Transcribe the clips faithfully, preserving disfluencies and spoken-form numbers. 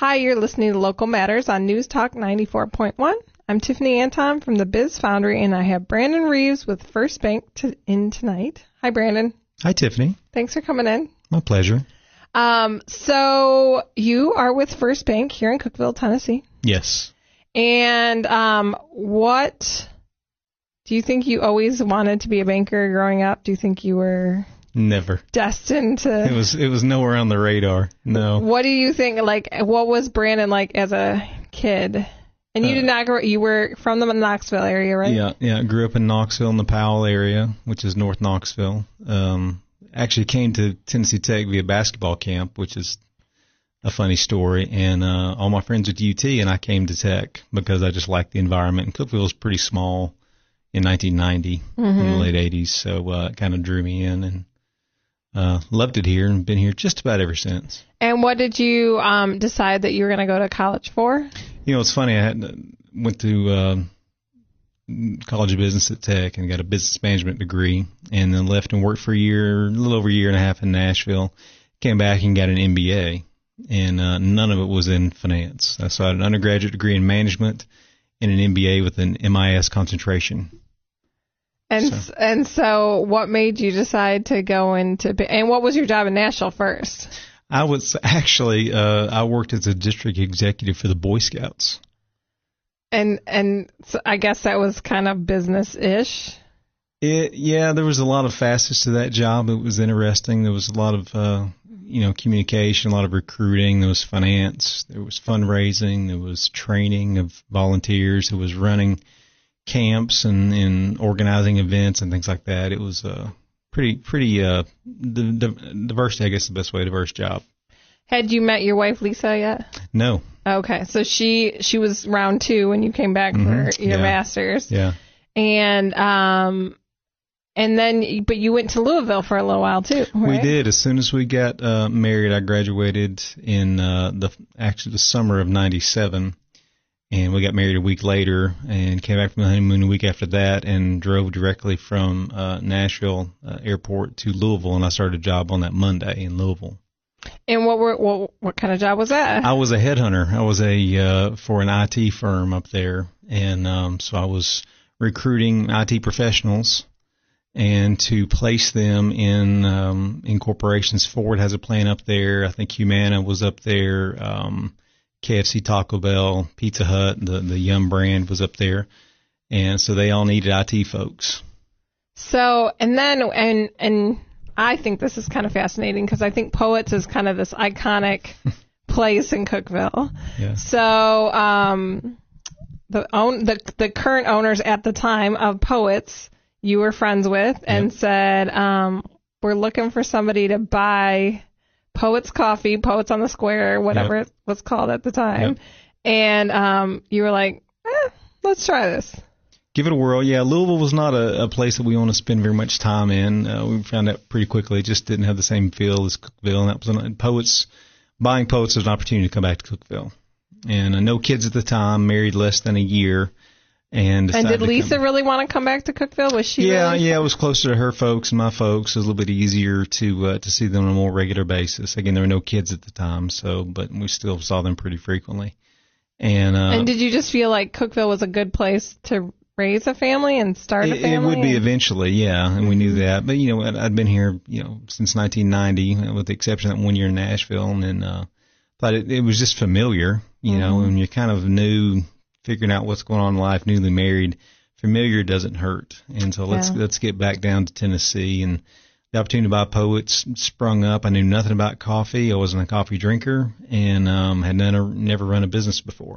Hi, you're listening to Local Matters on News Talk ninety-four point one. I'm Tiffany Anton from the Biz Foundry, and I have Brandon Reeves with First Bank to, in tonight. Hi, Brandon. Hi, Tiffany. Thanks for coming in. My pleasure. Um, so you are with First Bank here in Cookeville, Tennessee. Yes. And um, what do you think you always wanted to be a banker growing up? Do you think you were never destined to? It was it was nowhere on the radar. No. What do you think? Like, what was Brandon like as a kid? And you uh, did not grow. You were from the Knoxville area, right? Yeah, yeah. I grew up in Knoxville, in the Powell area, which is North Knoxville. Um, actually came to Tennessee Tech via basketball camp, which is a funny story. And uh, all my friends went to U T, and I came to Tech because I just liked the environment. And Cookeville was pretty small in nineteen ninety, mm-hmm. in the late eighties, so uh, it kind of drew me in, and uh, loved it here, and been here just about ever since. And what did you um, decide that you were going to go to college for? You know, it's funny. I had, went to uh, College of Business at Tech and got a business management degree, and then left and worked for a year, a little over a year and a half in Nashville. Came back and got an M B A, and uh, none of it was in finance. So I had an undergraduate degree in management and an M B A with an M I S concentration. And so. and so, what made you decide to go into? And what was your job in Nashville first? I was actually, uh, I worked as a district executive for the Boy Scouts. And and so I guess that was kind of business-ish. It, yeah, there was a lot of facets to that job. It was interesting. There was a lot of, uh, you know, communication, a lot of recruiting. There was finance. There was fundraising. There was training of volunteers. There was running camps and, and organizing events and things like that. It was uh, pretty, pretty uh, di- di- diverse, I guess the best way, diverse job. Had you met your wife, Lisa, yet? No. Okay, so she she was round two when you came back mm-hmm. for your yeah. master's. Yeah. And um, and then, but you went to Louisville for a little while too, right? We did. As soon as we got uh, married, I graduated in uh, the actually the summer of ninety-seven. And we got married a week later and came back from the honeymoon a week after that and drove directly from uh, Nashville uh, airport to Louisville, and I started a job on that Monday in Louisville. And what were what, what kind of job was that? I was a headhunter. I was a uh, for an I T firm up there, and um, so I was recruiting I T professionals and to place them in um, in corporations. Ford has a plant up there. I think Humana was up there. Um, K F C, Taco Bell, Pizza Hut, the, the Yum brand was up there. And so they all needed I T folks. So, and then, and and I think this is kind of fascinating because I think Poets is kind of this iconic place in Cookeville. Yeah. So, um, the own the the current owners at the time of Poets, you were friends with, and yep. said, um, we're looking for somebody to buy Poets Coffee, Poets on the Square, whatever yep. it was called at the time. Yep. And um, you were like, eh, let's try this. Give it a whirl. Yeah, Louisville was not a, a place that we want to spend very much time in. Uh, we found out pretty quickly it just didn't have the same feel as Cookeville. And that was an, Poets, buying Poets was an opportunity to come back to Cookeville. And uh, no kids at the time, married less than a year. And, and did Lisa really want to come back to Cookeville? Was she? Yeah, really yeah. It was closer to her folks and my folks. It was a little bit easier to uh, to see them on a more regular basis. Again, there were no kids at the time, so but we still saw them pretty frequently. And uh, and did you just feel like Cookeville was a good place to raise a family and start it, a family? It would be eventually, yeah, and we knew that. But you know, I'd, I'd been here, you know, since nineteen ninety, with the exception of that one year in Nashville, and then uh, thought it, it was just familiar, you mm-hmm. know, and you're kind of new. Figuring out what's going on in life, newly married, familiar doesn't hurt. And so let's yeah. let's get back down to Tennessee. And the opportunity to buy Poets sprung up. I knew nothing about coffee. I wasn't a coffee drinker, and um, had never never run a business before.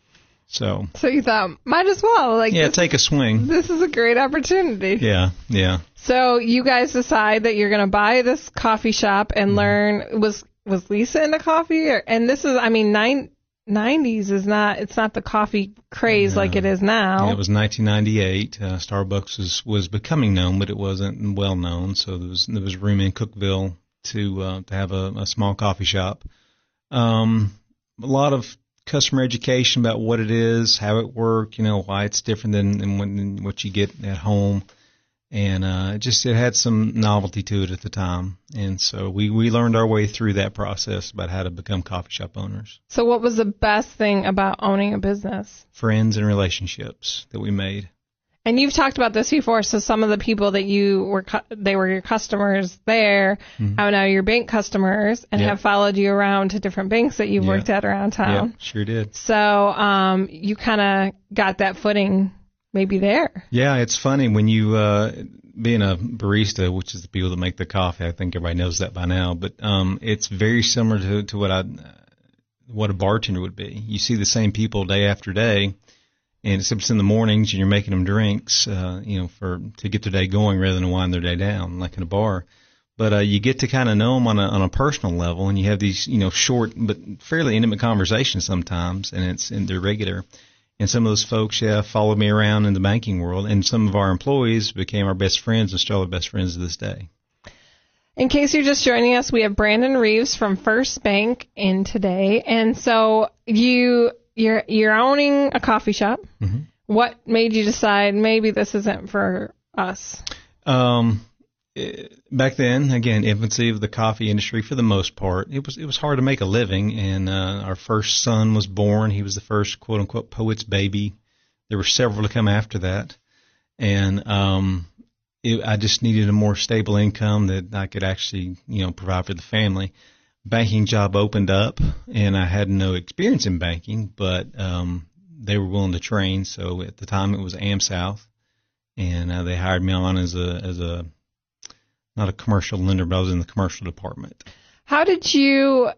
So so you thought, might as well, like yeah, take is, a swing. This is a great opportunity. Yeah, yeah. So you guys decide that you're going to buy this coffee shop and mm-hmm. learn. Was was Lisa into coffee? Or, and this is, I mean, nine. nineties is not, it's not the coffee craze no. like it is now. Yeah, it was nineteen ninety-eight. Uh, Starbucks was, was becoming known, but it wasn't well known. So there was, there was room in Cookeville to, uh, to have a, a small coffee shop. Um, a lot of customer education about what it is, how it works, you know, why it's different than, than, when, than what you get at home. And uh, it just it had some novelty to it at the time, and so we we learned our way through that process about how to become coffee shop owners. So what was the best thing about owning a business? Friends and relationships that we made. And you've talked about this before. So some of the people that you were cu- they were your customers there, mm-hmm. are now your bank customers and yep. have followed you around to different banks that you've yep. worked at around town. Yeah, sure did. So um, you kind of got that footing. Maybe there. Yeah, it's funny when you, uh, being a barista, which is the people that make the coffee, I think everybody knows that by now, but, um, it's very similar to, to what I, what a bartender would be. You see the same people day after day, and except it's in the mornings and you're making them drinks, uh, you know, for, to get their day going rather than wind their day down, like in a bar. But, uh, you get to kind of know them on a, on a personal level, and you have these, you know, short but fairly intimate conversations sometimes, and it's, and they're regular. And some of those folks, yeah, followed me around in the banking world, and some of our employees became our best friends and still our best friends to this day. In case you're just joining us, we have Brandon Reeves from First Bank in today, and so you you're you're owning a coffee shop. Mm-hmm. What made you decide maybe this isn't for us? Um. Back then, again, infancy of the coffee industry for the most part, it was it was hard to make a living, and uh, our first son was born. He was the first quote unquote poet's baby. There were several to come after that, and um, it, I just needed a more stable income that I could actually, you know, provide for the family. Banking job opened up, and I had no experience in banking, but um, they were willing to train. So at the time, it was AmSouth, and uh, they hired me on as a as a not a commercial lender, but I was in the commercial department. How did you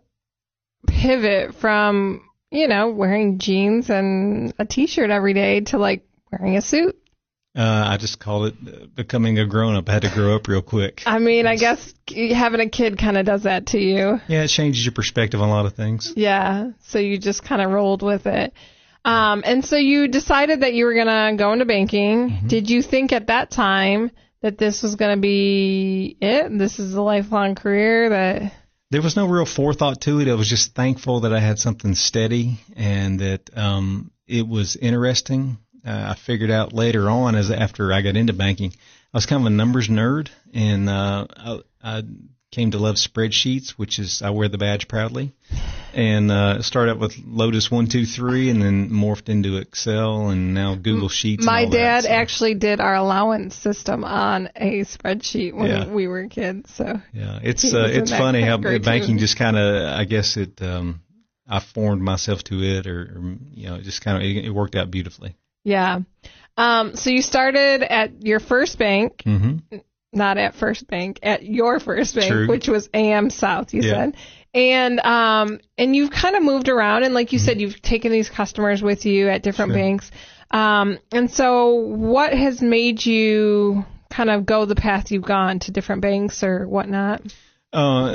pivot from, you know, wearing jeans and a T-shirt every day to, like, wearing a suit? Uh, I just called it becoming a grown-up. I had to grow up real quick. I mean, I guess having a kid kind of does that to you. Yeah, it changes your perspective on a lot of things. Yeah, so you just kind of rolled with it. Um, and so you decided that you were going to go into banking. Mm-hmm. Did you think at that time that this was going to be it? This is a lifelong career that... There was no real forethought to it. I was just thankful that I had something steady and that um, it was interesting. Uh, I figured out later on, as after I got into banking, I was kind of a numbers nerd, and uh, I, I came to love spreadsheets, which is I wear the badge proudly. And uh, started out with Lotus one two three, and then morphed into Excel, and now Google Sheets. My and all dad that, so. actually did our allowance system on a spreadsheet when yeah. we were kids. So yeah, it's uh, it's funny how banking too. just kind of, I guess it, um, I formed myself to it, or, or you know, it just kind of it, it worked out beautifully. Yeah. Um. So you started at your first bank. Mm-hmm. Not at First Bank, at your first bank, True. Which was AmSouth, you yeah. said. And um, and you've kind of moved around, and like you mm-hmm. said, you've taken these customers with you at different sure. banks. Um, and so what has made you kind of go the path you've gone to different banks or whatnot? Uh,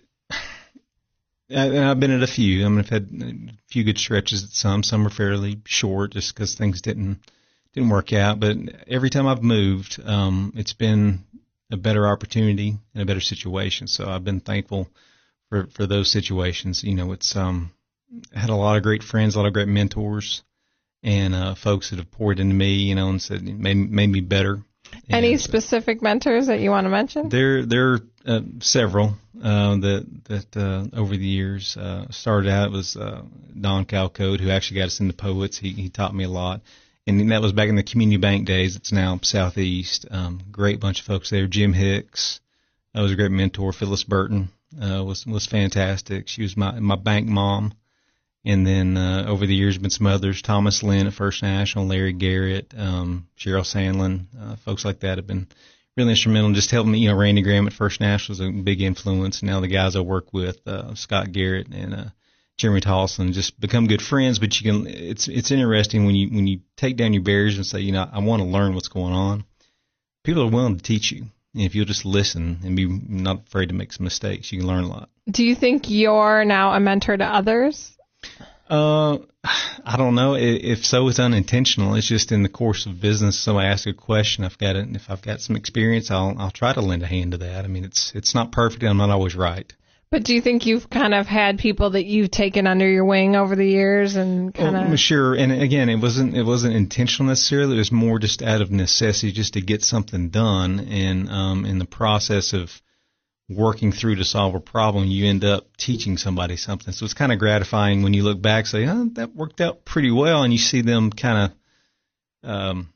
I, I've been at a few. I mean, I've had a few good stretches at some. Some are fairly short just because things didn't didn't work out. But every time I've moved, um, it's been a better opportunity and a better situation. So I've been thankful for, for those situations. You know, it's, um, I had a lot of great friends, a lot of great mentors, and, uh, folks that have poured into me, you know, and said, made, made me better. Any and, specific mentors that you want to mention? There, there are uh, several, uh, that, that, uh, over the years, uh, started out was, uh, Don Calcode, who actually got us into Poets. He, he taught me a lot. And that was back in the community bank days. It's now Southeast. Um, great bunch of folks there. Jim Hicks, that was a great mentor. Phyllis Burton, uh, was, was fantastic. She was my, my bank mom. And then, uh, over the years, been some others. Thomas Lynn at First National, Larry Garrett, um, Cheryl Sandlin, uh, folks like that have been really instrumental in just helping me. You know, Randy Graham at First National was a big influence. And now the guys I work with, uh, Scott Garrett and, uh, Jeremy Tolson, just become good friends. But you can, it's, it's interesting when you, when you take down your barriers and say, you know, I want to learn what's going on. People are willing to teach you. And if you'll just listen and be not afraid to make some mistakes, you can learn a lot. Do you think you're now a mentor to others? Uh, I don't know. If so, it's unintentional. It's just in the course of business. Somebody asks a question, I've got it. If I've got some experience, I'll, I'll try to lend a hand to that. I mean, it's, it's not perfect. I'm not always right. But do you think you've kind of had people that you've taken under your wing over the years and kind of? Well, sure. And again, it wasn't it wasn't intentional necessarily. It was more just out of necessity, just to get something done. And um, in the process of working through to solve a problem, you end up teaching somebody something. So it's kind of gratifying when you look back, say, oh, that worked out pretty well, and you see them kind of um,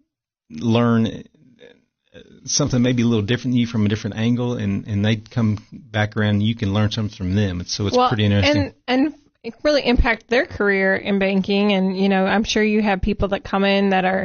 learn something maybe a little different than you from a different angle, and, and they come back around and you can learn something from them. So it's well, pretty interesting. And, and really impact their career in banking. And, you know, I'm sure you have people that come in that are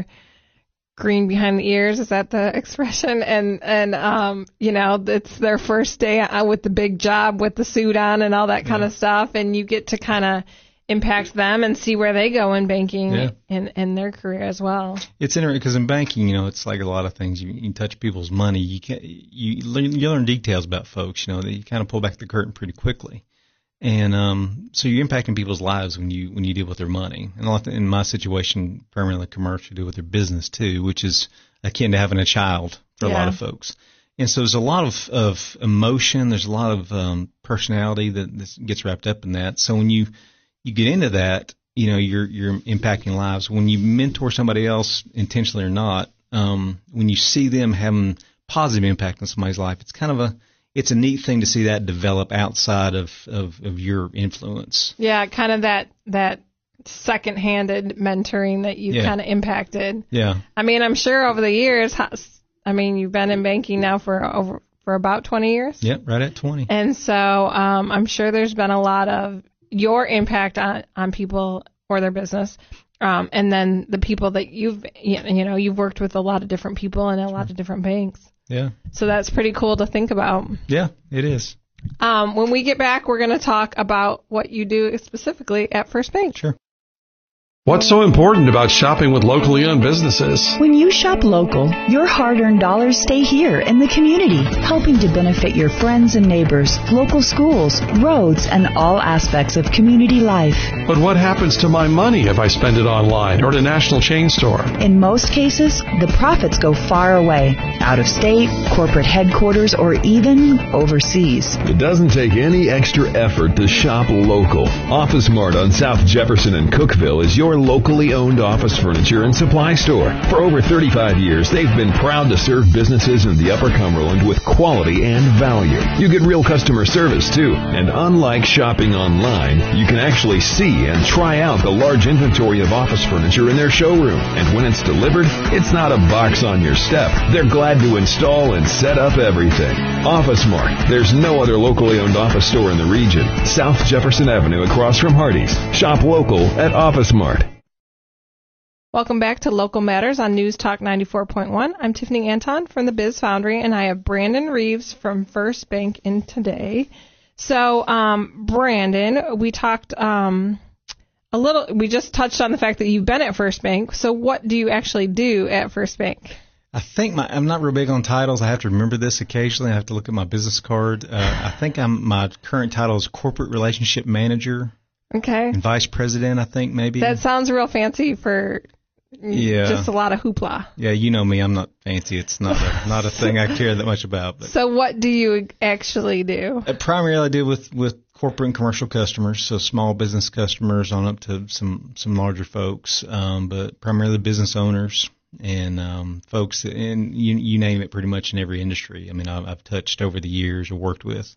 green behind the ears. Is that the expression? And, and um, you know, it's their first day out with the big job with the suit on and all that kind yeah. of stuff. And you get to kind of impact them and see where they go in banking yeah. in, in their career as well. It's interesting because in banking, you know, it's like a lot of things. You, you touch people's money. You can you learn, you learn details about folks. You know, that you kind of pull back the curtain pretty quickly, and um, so you're impacting people's lives when you when you deal with their money. And a lot in my situation, primarily commercial, deal with their business too, which is akin to having a child for yeah. a lot of folks. And so there's a lot of, of emotion. There's a lot of um, personality that, that gets wrapped up in that. So when you you get into that, you know, you're you're impacting lives. When you mentor somebody else, intentionally or not, um, when you see them having positive impact on somebody's life, it's kind of a it's a neat thing to see that develop outside of, of, of your influence. Yeah, kind of that that second-handed mentoring that you yeah. kind of impacted. Yeah. I mean, I'm sure over the years, I mean, you've been in banking now for over for about twenty years. Yep, right at twenty. And so um, I'm sure there's been a lot of your impact on, on people or their business, um, and then the people that you've, you know, you've worked with a lot of different people in a lot of different banks. Yeah. So that's pretty cool to think about. Yeah, it is. Um, when we get back, we're going to talk about what you do specifically at First Bank. Sure. What's so important about shopping with locally owned businesses? When you shop local, your hard-earned dollars stay here in the community, helping to benefit your friends and neighbors, local schools, roads, and all aspects of community life. But what happens to my money if I spend it online or at a national chain store? In most cases, the profits go far away, out of state, corporate headquarters, or even overseas. It doesn't take any extra effort to shop local. Office Mart on South Jefferson and Cookeville is your locally owned office furniture and supply store. For over thirty-five years, they've been proud to serve businesses in the Upper Cumberland with quality and value. You get real customer service, too. And unlike shopping online, you can actually see and try out the large inventory of office furniture in their showroom. And when it's delivered, it's not a box on your step. They're glad to install and set up everything. Office Mart. There's no other locally owned office store in the region. South Jefferson Avenue across from Hardee's. Shop local at Office Mart. Welcome back to Local Matters on News Talk ninety-four point one. I'm Tiffany Anton from the Biz Foundry, and I have Brandon Reeves from First Bank in today. So, um, Brandon, we talked um, a little, we just touched on the fact that you've been at First Bank. So what do you actually do at First Bank? I think my, I'm not real big on titles. I have to remember this occasionally. I have to look at my business card. Uh, I think I'm, my current title is Corporate Relationship Manager. Okay. And Vice President, I think, maybe. That sounds real fancy for yeah. just a lot of hoopla. Yeah, you know me. I'm not fancy. It's not a, not a thing I care that much about. But. So what do you actually do? Uh, primarily, I deal with, with corporate and commercial customers, so small business customers on up to some, some larger folks, um, but primarily business owners and um, folks, that, and you, you name it, pretty much in every industry. I mean, I've, I've touched over the years or worked with.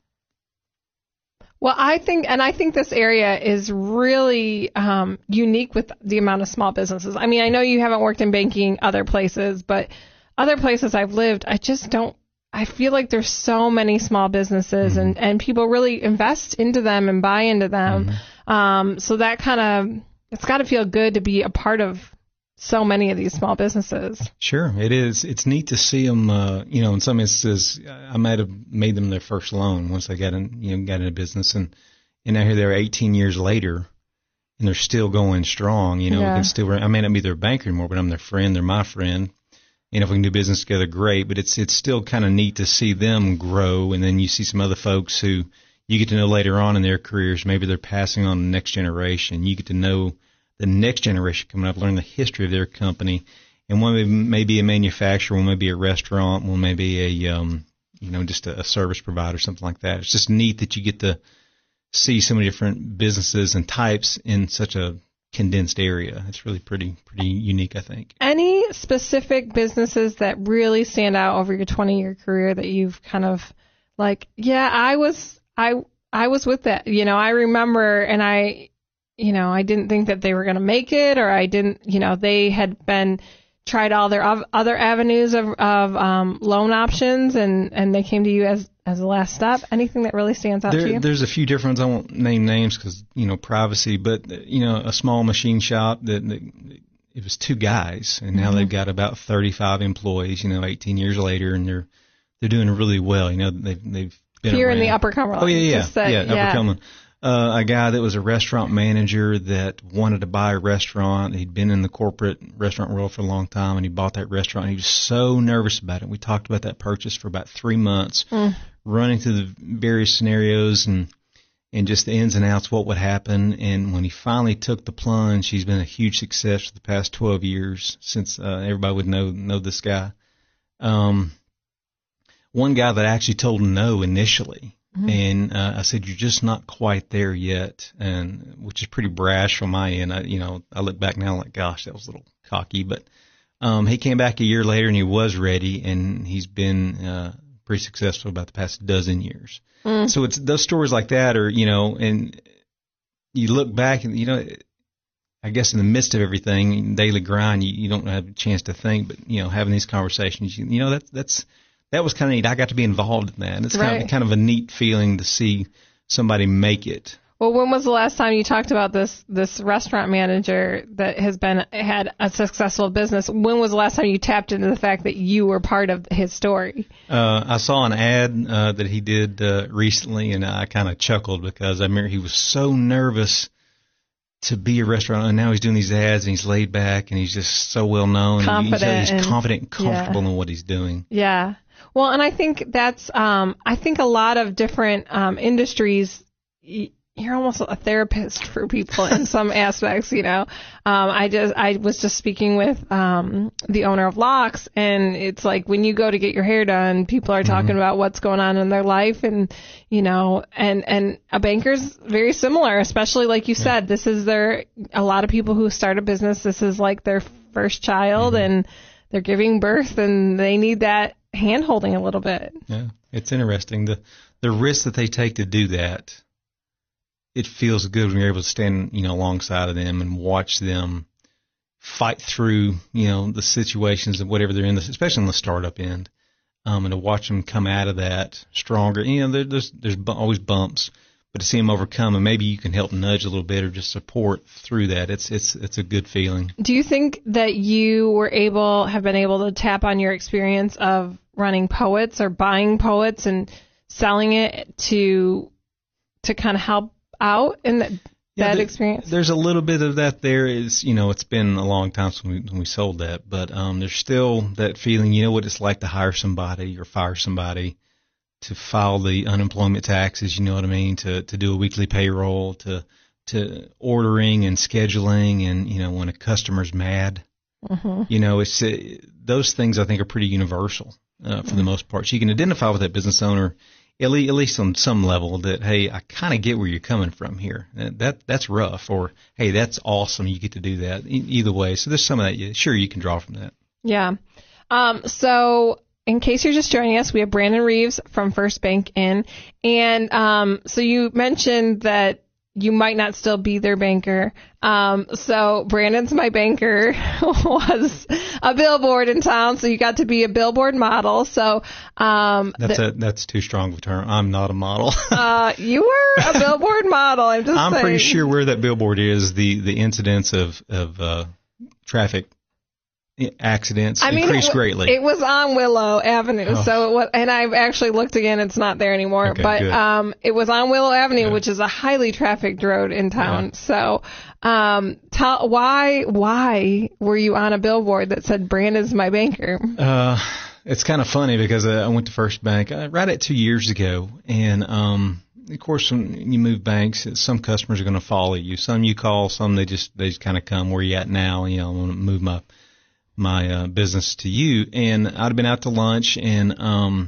Well, I think, and I think this area is really um, unique with the amount of small businesses. I mean, I know you haven't worked in banking other places, but other places I've lived, I just don't, I feel like there's so many small businesses mm-hmm. and, and people really invest into them and buy into them. Mm-hmm. Um, so that kind of, it's got to feel good to be a part of so many of these small businesses. Sure, it is. It's neat to see them. Uh, you know, in some instances, I might have made them their first loan once they got in, you know, got into business, and and now here they are eighteen years later, and they're still going strong. You know, yeah. we can still. I may not be their banker anymore, but I'm their friend. They're my friend. And if we can do business together, great. But it's it's still kind of neat to see them grow, and then you see some other folks who you get to know later on in their careers. Maybe they're passing on the next generation. You get to know the next generation coming up, learn the history of their company. And one may be a manufacturer, one may be a restaurant, one may be a, um, you know, just a, a service provider, something like that. It's just neat that you get to see so many different businesses and types in such a condensed area. It's really pretty, pretty unique, I think. Any specific businesses that really stand out over your twenty-year career that you've kind of like, yeah, I was, I, I was with that. You know, I remember, and I, you know, I didn't think that they were going to make it, or I didn't, you know, they had been tried all their other avenues of, of um, loan options, and, and they came to you as, as a last stop. Anything that really stands out there, to you? There's a few different ones. I won't name names because, you know, privacy, but, you know, a small machine shop that, that it was two guys, and now mm-hmm. they've got about thirty-five employees, you know, eighteen years later, and they're they're doing really well. You know, they've, they've been Here around. in the Upper Cumberland. Oh, yeah, yeah, Said, yeah, yeah, Upper Cumberland. Uh, a guy that was a restaurant manager that wanted to buy a restaurant. He'd been in the corporate restaurant world for a long time, and he bought that restaurant. He was so nervous about it. We talked about that purchase for about three months, mm. running through the various scenarios and and just the ins and outs, what would happen. And when he finally took the plunge, he's been a huge success for the past twelve years since uh, everybody would know know this guy. Um, one guy that actually told him no initially. Mm-hmm. And uh, I said, "You're just not quite there yet," and which is pretty brash from my end. I, you know, I look back now like, gosh, that was a little cocky. But um, he came back a year later and he was ready, and he's been uh, pretty successful about the past dozen years. Mm. So it's those stories like that, are you know, and you look back and you know, I guess in the midst of everything, daily grind, you, you don't have a chance to think. But you know, having these conversations, you, you know, that's that's. That was kind of neat. I got to be involved in that. It's right. kind of kind of a neat feeling to see somebody make it. Well, when was the last time you talked about this this restaurant manager that has been had a successful business? When was the last time you tapped into the fact that you were part of his story? Uh, I saw an ad uh, that he did uh, recently, and I kind of chuckled because I remember he was so nervous to be a restaurant, and now he's doing these ads, and he's laid back, and he's just so well known. Confident. And he's, he's and, confident and comfortable yeah. in what he's doing. Yeah. Well, and I think that's, um, I think a lot of different um, industries, you're almost a therapist for people in some aspects, you know. Um, I just, I was just speaking with um, the owner of Locks, and it's like when you go to get your hair done, people are talking mm-hmm. about what's going on in their life, and you know, and and a banker's very similar, especially like you yeah. said, this is their, a lot of people who start a business, this is like their first child, mm-hmm. and they're giving birth, and they need that hand holding a little bit. Yeah, it's interesting. The the risk that they take to do that, it feels good when you're able to stand, you know, alongside of them and watch them fight through, you know, the situations and whatever they're in, especially on the startup end, um, and to watch them come out of that stronger. You know, there, there's there's always bumps, but to see them overcome, and maybe you can help nudge a little bit or just support through that. It's it's it's a good feeling. Do you think that you were able, have been able to tap on your experience of running Poets or buying Poets and selling it to to kind of help out in that, yeah, that the, experience? There's a little bit of that there. Is, you know, it's been a long time since we, when we sold that, but um, there's still that feeling, you know what it's like to hire somebody or fire somebody, to file the unemployment taxes, you know what I mean, to to do a weekly payroll, to to ordering and scheduling, and, you know, when a customer's mad, mm-hmm. you know, it's uh, those things I think are pretty universal uh, for mm-hmm. the most part. So you can identify with that business owner, at least, at least on some level, that, hey, I kind of get where you're coming from here. That That's rough, or, hey, that's awesome, you get to do that. E- either way, so there's some of that, yeah, sure, you can draw from that. Yeah. Um. So... In case you're just joining us, we have Brandon Reeves from First Bank in. And um, so you mentioned that you might not still be their banker. Um, so Brandon's My Banker was a billboard in town, so you got to be a billboard model. So um, that's the, a, that's too strong of a term. I'm not a model. uh, you were a billboard model. I'm just I'm saying. pretty sure where that billboard is, the the incidence of of uh, traffic accidents I mean, increased it, greatly. It was on Willow Avenue, oh. so it was, and I've actually looked again. It's not there anymore, okay, but good. um, it was on Willow Avenue, yeah. which is a highly trafficked road in town. Yeah. So, um, tell why why were you on a billboard that said "Brandon's My Banker"? Uh, it's kind of funny because uh, I went to First Bank uh, right at two years ago, and um, of course, when you move banks, some customers are going to follow you. Some you call, some they just they just kind of come where you at now. You know, I want to move my my uh, business to you. And I'd have been out to lunch, and um,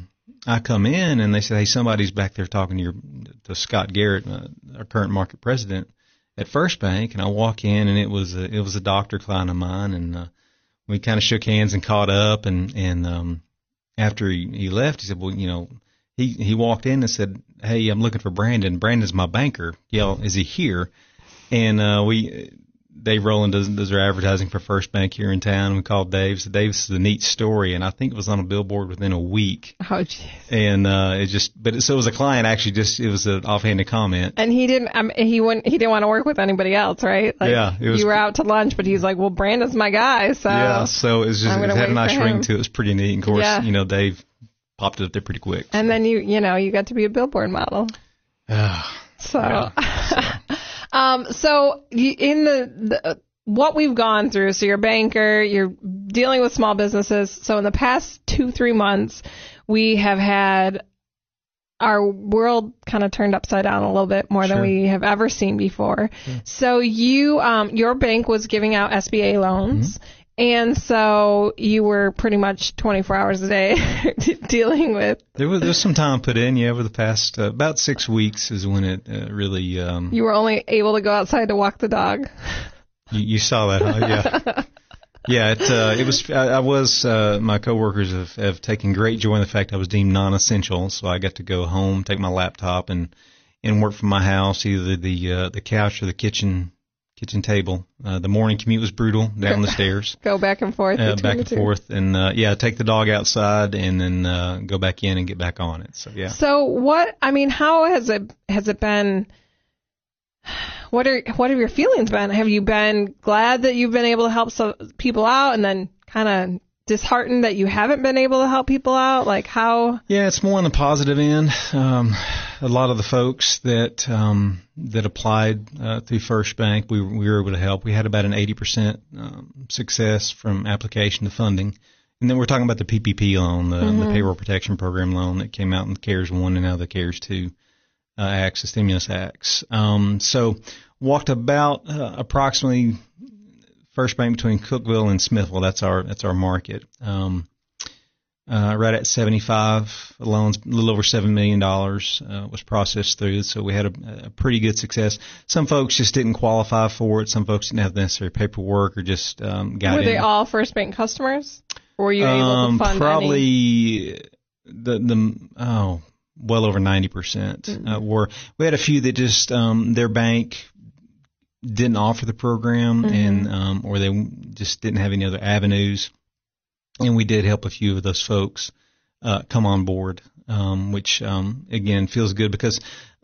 I come in and they said, hey, somebody's back there talking to your to Scott Garrett, uh, our current market president at First Bank. And I walk in and it was a, it was a doctor client of mine, and uh, we kind of shook hands and caught up. And and um, after he, he left, he said, well, you know, he he walked in and said, hey, I'm looking for Brandon. Brandon's my banker. Yeah, is he here? And uh, we. Dave Rowland does, does our advertising for First Bank here in town. We called Dave. So Dave, this is a neat story, and I think it was on a billboard within a week. Oh, jeez. And uh, it just, but it, so it was a client actually. Just it was an offhanded comment. And he didn't. I mean, he wouldn't. He didn't want to work with anybody else, right? Like, yeah, it was, you were out to lunch, but he's like, "Well, Brandon's my guy." So yeah, so it was just I'm it gonna had a wait nice for ring him. to it. It was pretty neat. And of course, Yeah. you know, Dave popped it up there pretty quick. And then you, you know, you got to be a billboard model. So, Yeah, so. um, so you, in the, the what we've gone through, so you're a banker, you're dealing with small businesses. So in the past two, three months, we have had our world kind of turned upside down a little bit more Sure. than we have ever seen before. Yeah. So you, um, your bank was giving out S B A loans. Mm-hmm. And so you were pretty much twenty-four hours a day dealing with. There was, there was some time put in, yeah, over the past, uh, about six weeks is when it uh, really, um, You were only able to go outside to walk the dog. you, you saw that, huh? Yeah. Yeah, it, uh, it was, I, I was, uh, my coworkers have, have taken great joy in the fact I was deemed non-essential, so I got to go home, take my laptop and, and work from my house, either the, uh, the couch or the kitchen, kitchen table. Uh, the morning commute was brutal down the stairs. Go back and forth. Uh, between back the and two. forth, and uh, yeah, take the dog outside, and then uh, go back in and get back on it. So yeah. So what? I mean, how has it has it been? What are what have your feelings been? Have you been glad that you've been able to help some people out, and then kind of disheartened that you haven't been able to help people out? Like how? Yeah, it's more on the positive end. Um, a lot of the folks that um, that applied uh, through First Bank, we, we were able to help. We had about an eighty percent um, success from application to funding. And then we're talking about the P P P loan, the, Mm-hmm. the Payroll Protection Program loan that came out in the CARES one and now the CARES two uh, acts, the stimulus acts. Um, so walked about uh, approximately First Bank between Cookeville and Smithville. That's our that's our market. Um, uh, right at seventy-five loans, a little over seven million dollars uh, was processed through. So we had a, a pretty good success. Some folks just didn't qualify for it. Some folks didn't have the necessary paperwork or just um, got Were in. they all First Bank customers? Or were you able um, to fund probably any? the the oh well over ninety percent Mm-hmm. uh, were. We had a few that just um, their bank didn't offer the program, Mm-hmm. and um, or they just didn't have any other avenues. And we did help a few of those folks uh, come on board, um, which um, again feels good because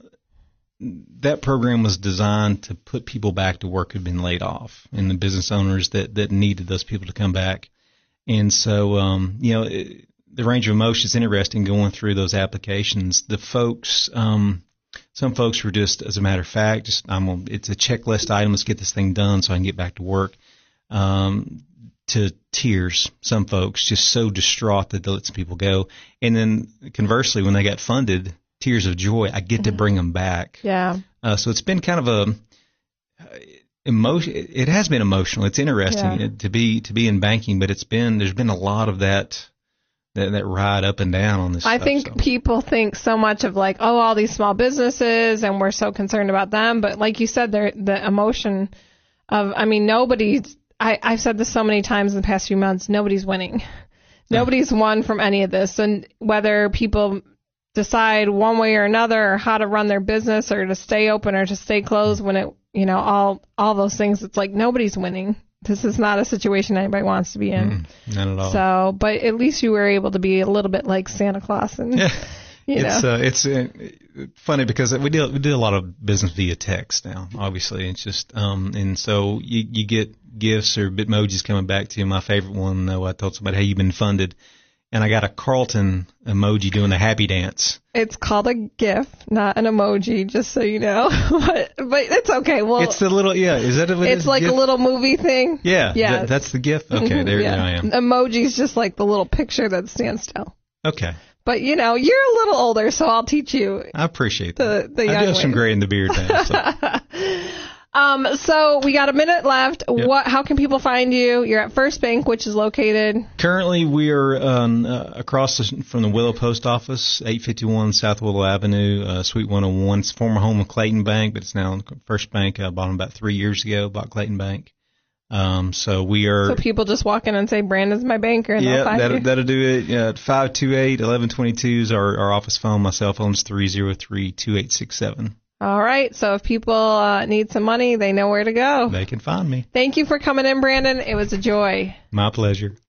that program was designed to put people back to work who'd been laid off, and the business owners that that needed those people to come back. And so, um, you know, it, the range of emotions is interesting going through those applications. The folks, um, some folks were just, as a matter of fact, just I'm gonna, it's a checklist item. Let's get this thing done so I can get back to work. Um, to tears, some folks just so distraught that they let some people go. And then conversely, when they got funded, tears of joy. I get to bring them back. Yeah. Uh, so it's been kind of a uh, emotion. It has been emotional. It's interesting Yeah. to be to be in banking, but it's been there's been a lot of that that, that ride up and down on this. I stuff, think so. people think so much of like, oh, all these small businesses, and we're so concerned about them. But like you said, there the emotion of, I mean, nobody's. I, I've said this so many times in the past few months. Nobody's winning. Nobody's won from any of this, and whether people decide one way or another, or how to run their business, or to stay open or to stay closed, when it, you know, all all those things. It's like nobody's winning. This is not a situation anybody wants to be in. Mm, not at all. So, but at least you were able to be a little bit like Santa Claus, and yeah. you know. It's uh, it's uh, funny because we do we do a lot of business via text now. Obviously, it's just um, and so you you get gifts or Bitmojis coming back to you. My favorite one, though, I told somebody, "Hey, you've been funded," and I got a Carlton emoji doing the happy dance. It's called a GIF, not an emoji, just so you know. but but it's okay. Well, It's the little yeah. Is that what it it's is? like GIF? a little movie thing. Yeah, Yeah. that- that's the GIF. Okay, there, yeah. there I am. Emoji's just like the little picture that stands still. Okay, But you know, you're a little older, so I'll teach you. I appreciate The- that. the I young do have some lady. gray in the beard now. So. Um, so we got a minute left. Yep. What? How can people find you? You're at First Bank, which is located. Currently, we are um, uh, across the, from the Willow Post Office, eight fifty-one South Willow Avenue, uh, Suite one oh one. It's former home of Clayton Bank, but it's now First Bank. I bought them about three years ago. Bought Clayton Bank. Um, so we are. So people just walk in and say, "Brandon's my banker," and yeah, they'll find that'll, you. that'll do it. Yeah, five two eight, eleven twenty-two is our, our office phone. My cell phone's three oh three, two eight six seven. All right. So if people uh, need some money, they know where to go. They can find me. Thank you for coming in, Brandon. It was a joy. My pleasure.